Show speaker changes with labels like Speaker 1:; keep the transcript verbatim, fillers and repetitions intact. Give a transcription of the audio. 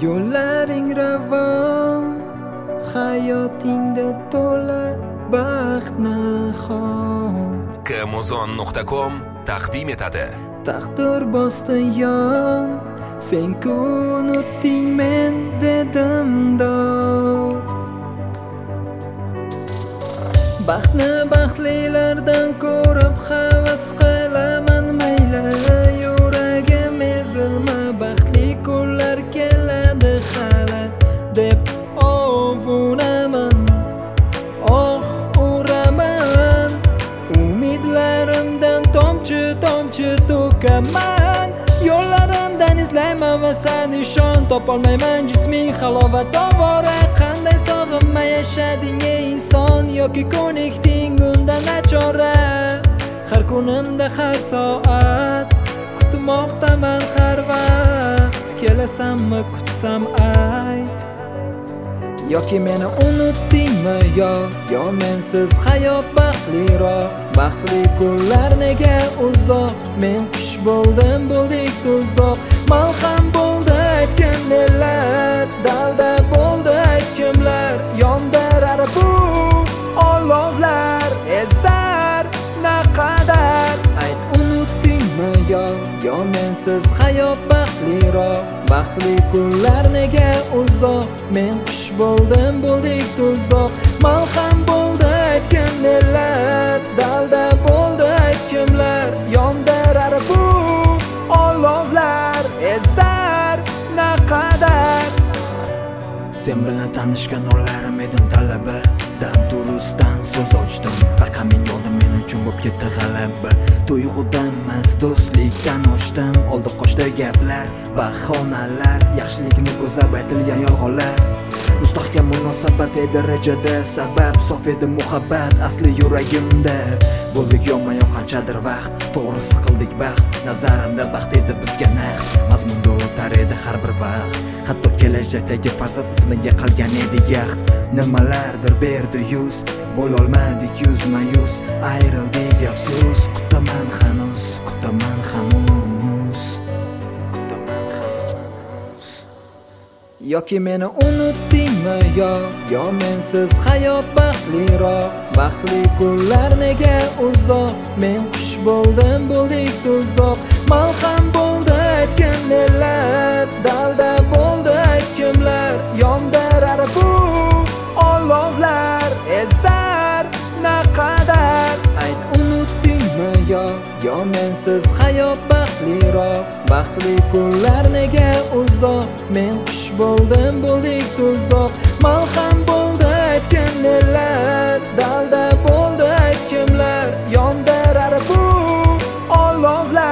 Speaker 1: yo'llaring ravon, hayotingda to'la baxt nahot.
Speaker 2: Kmozon nuqta com taqdim etadi.
Speaker 1: Taqdir bosdi yon, sen-ku unutding men dedim dod. Baxtni baxtlilardan ko'rib havas qilaman mayli, yuragim ezilma, baxtli kunlar keladi hali deb ovunaman, oh uraman, umidlarimdan tomchi tomchi to'kaman. Yo'llarimdan izlayman va sen ishon, topolmayman jisming halovat ovora. Qanday sog'inma yashading ey inson, yoki ko'nikding undan nachora. Har kunimda har soat kutmoqdaman har vaqt, kelasanmi kutsam ayt. Yoki meni unutdingmi yo, yo mensiz hayot baxtliroq. Baxtli kunlar nega uzoq, men qush bo'ldim bo'ldik tuzoq. Malham bo'ldi aytgan nelar, dalda bo'ldi aytgimlar, yondirar bu olovlar, ezar naqadar. Ayt unutdingmi yo, yo mensiz hayot baxtliroq. Baxtli kunlar nega uzoq, men qush bo'ldim bo'ldik tuzoq. Malham bo'ldi aytgan nelar, dalda bo'ldi aytgimlar, yondirar bu olovlar, ezar naqadar. Sen bilan tanishgan onlarim edim talaba, dam durustdan so'z ochdim. Raqaming oldi men uchun bo'lib ketdi g'alaba. Tuyg'udan emas do'stlikdan ochdim. Oldi qochdi gaplar, bahonalar, yaxshilikni ko'zlab aytilgan yolg'onlar. Mustahkam munosabat edi rejada, sabab sof edi muhabbat asli yuragimda. Bo'ldik yonma-yon qanchadir vaqt, to'g'ri siqildik baxt. Nazarimda baxt edi bizga naq, mazmunda o'tar edi har bir vaqt. Hatto kelajakdagi farzand ismiga qilgan edi yaxt. Nimalardir berdi yuz, bo'lolmadik yuzma-yuz. Ayrildik afsus, kutaman hanuz, kutaman hanuz, kutaman hanuz. Yoki meni unutdingmi yo, yo mensiz hayot baxtliroq. Baxtli kunlar nega uzoq, men qush bo'ldim bo'ldik tuzoq. Malham bo'ldi aytgan nelar, dalda bo'ldi aytgimlar, yondirar bu olovlar, ezar naqadar. Ayt unutdingmi yo, yo mensiz hayot baxtliroq. Baxtli kunlar nega uzoq, men qush bo'ldim bo'ldik tuzoq. Malham bo'ldi aytgan nelar, dalda bo'ldi aytgimlar, yondirar bu olovlar.